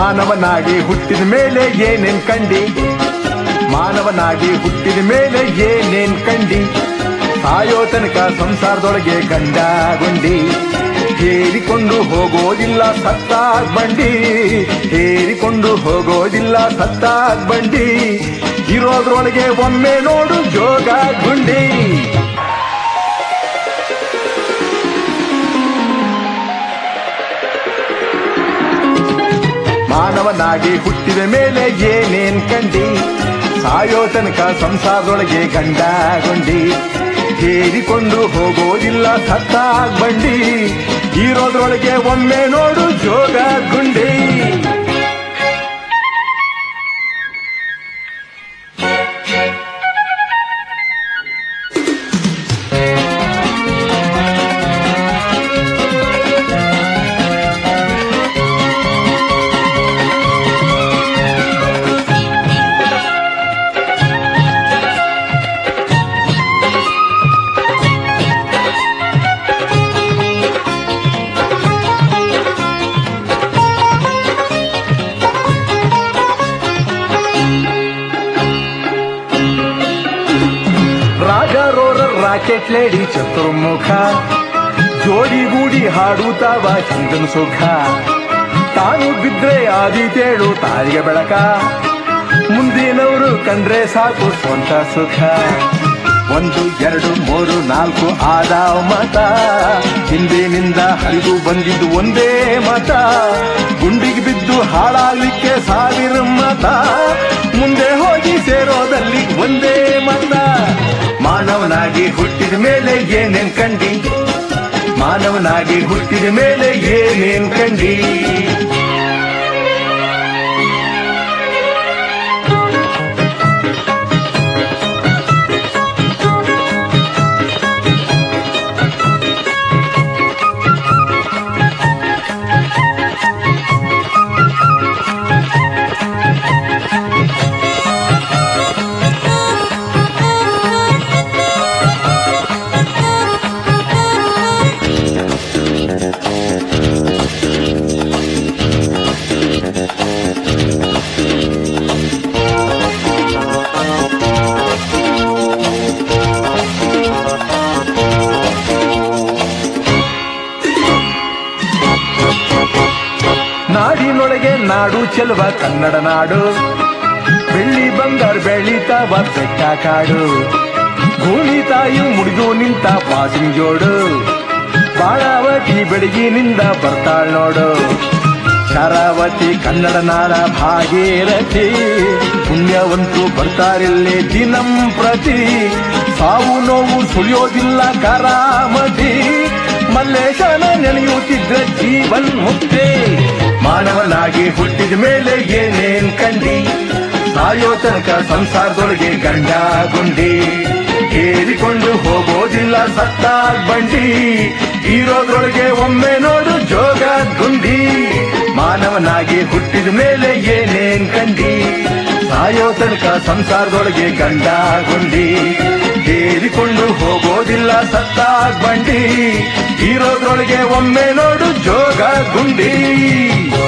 ಮಾನವನಾಗಿ ಹುಟ್ಟಿದ ಮೇಲೆ ಏನೇನ್ ಕಂಡಿ, ಮಾನವನಾಗಿ ಹುಟ್ಟಿದ ಮೇಲೆ ಏನೇನ್ ಕಂಡಿ, ಸಾಯೋ ತನಕ ಸಂಸಾರದೊಳಗೆ ಗಂಡ ಗುಂಡಿ, ಹೇರಿಕೊಂಡು ಹೋಗೋದಿಲ್ಲ ಸತ್ತಾಗ್ ಬಂಡಿ, ಹೇರಿಕೊಂಡು ಹೋಗೋದಿಲ್ಲ ಸತ್ತಾಗ್ ಬಂಡಿ, ಇರೋದ್ರೊಳಗೆ ಒಮ್ಮೆ ನೋಡು ಜೋಗ ಗುಂಡಿ. ಮಾನವನಾಗಿ ಹುಟ್ಟಿದ ಮೇಲೆ ಏನೇನ್ ಕಂಡಿ, ಸಾಯೋ ತನಕ ಸಂಸಾರದೊಳಗೆ ಗಂಡ ಗುಂಡಿ, ಹೇರಿಕೊಂಡು ಹೋಗೋದಿಲ್ಲ ಸತ್ತಾಗ್ ಬಂಡಿ, ಇರೋದ್ರೊಳಗೆ ಒಮ್ಮೆ ನೋಡು ಜೋಗ ಗುಂಡಿ. ರಾಕೆಟ್ ಲೇಡಿ ಚತುರ್ಮುಖ, ಜೋಡಿಗೂಡಿ ಹಾಡುತ್ತಾವ ಚಂದನ ಸುಖ, ತಾನು ಬಿದ್ರೆ ಆದಿತೇಳು ತಾಯಿಗೆ ಬೆಳಕ, ಮುಂದಿನವರು ಕಂಡ್ರೆ ಸಾಕು ಸ್ವಂತ ಸುಖ. 1 2 3 4 ಆದಾವ ಮತ, ಹಿಂದಿನಿಂದ ಹರಿದು ಬಂದಿದ್ದು ಒಂದೇ ಮತ, ಗುಂಡಿಗೆ ಬಿದ್ದು ಹಾಳಾಗ್ಲಿಕ್ಕೆ 1000 ಮತ, ಮುಂದೆ ಹೋಗಿ ಸೇರೋದಲ್ಲಿ ಒಂದೇ ಮತ. ಮಾನವನಾಗಿ ಹುಟ್ಟಿದ ಮೇಲೆ ಏನೇನ್ ಕಂಡಿ, ಮಾನವನಾಗಿ ಹುಟ್ಟಿದ ಮೇಲೆ ಏನೇನ್ ಕಂಡಿ. ನಾಡಿನೊಳಗೆ ನಾಡು ಚೆಲುವ ಕನ್ನಡ ನಾಡು, ಬೆಳ್ಳಿ ಬಂಗಾರ ಬೆಳೀತಾವ ಬೆಟ್ಟ ಕಾಡು, ಭೂಮಿ ತಾಯಿ ಮುಡಿದು ನಿಂತ ಪಾಸಿನ ಜೋಡು, ಬಾಳಾವತಿ ಬೆಳಗಿನಿಂದ ಬರ್ತಾಳ್ ನೋಡು, ಶರಾವತಿ ಕನ್ನಡ ನಾಡ ಭಾಗೀರಥಿ, ಪುಣ್ಯವಂತರು ಬರ್ತಾರಿಲ್ಲಿ ದಿನಂ ಪ್ರತಿ, ಸಾವು ನೋವು ಸುಳಿಯೋದಿಲ್ಲ ಕರಾಮತಿ, ಮಲ್ಲೇಶನ ನೆನೆಯುತ್ತಿದ್ದ ಜೀವನ್ ಮುಕ್ತಿ. ಮಾನವನಾಗಿ ಹುಟ್ಟಿದ ಮೇಲೆ ಏನೇನ್ ಕಂಡಿ, ಸಾಯೋ ತನಕ ಸಂಸಾರದೊಳಗೆ ಗಂಡ ಗುಂಡಿ, ಹೇರಿಕೊಂಡು ಹೋಗೋದಿಲ್ಲ ಸತ್ತಾಗ್ ಬಂಡಿ, ಇರೋದ್ರೊಳಗೆ ಒಮ್ಮೆ ನೋಡು ಜೋಗ ಗುಂಡಿ. ಮಾನವನಾಗಿ ಹುಟ್ಟಿದ ಮೇಲೆ ಏನೇನ್ ಕಂಡಿ, ಸಾಯೋ ತನಕ ಸಂಸಾರದೊಳಗೆ ಗಂಡ ಗುಂಡಿ, ಹೇರಿಕೊಂಡು ಹೋಗೋದಿಲ್ಲ ಸತ್ತಾಗ್ ಬಂಡಿ, ಇರೋದ್ರೊಳಗೆ ಒಮ್ಮೆ ನೋಡು ಜೋಗ ಗುಂಡಿ.